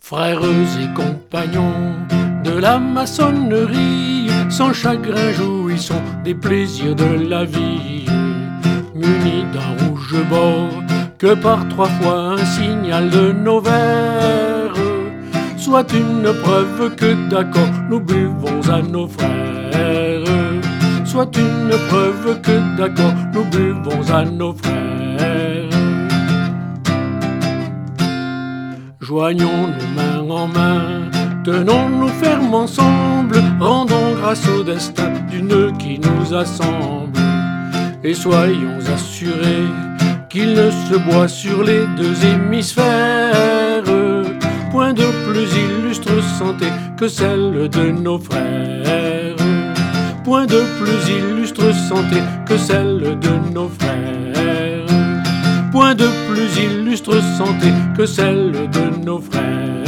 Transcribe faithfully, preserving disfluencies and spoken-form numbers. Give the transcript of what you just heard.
Frères et compagnons de la maçonnerie, sans chagrin jouissons des plaisirs de la vie. Munis d'un rouge bord que par trois fois un signal de nos vers soit une preuve que d'accord nous buvons à nos frères, soit une preuve que d'accord nous buvons à nos frères. Joignons-nous main en main, tenons-nous fermes ensemble, rendons grâce au destin du nœud qui nous assemble. Et soyons assurés qu'il ne se boit sur les deux hémisphères point de plus illustre santé que celle de nos frères, point de plus illustre santé que celle de nos frères, point de plus illustre santé que celle de nos frères.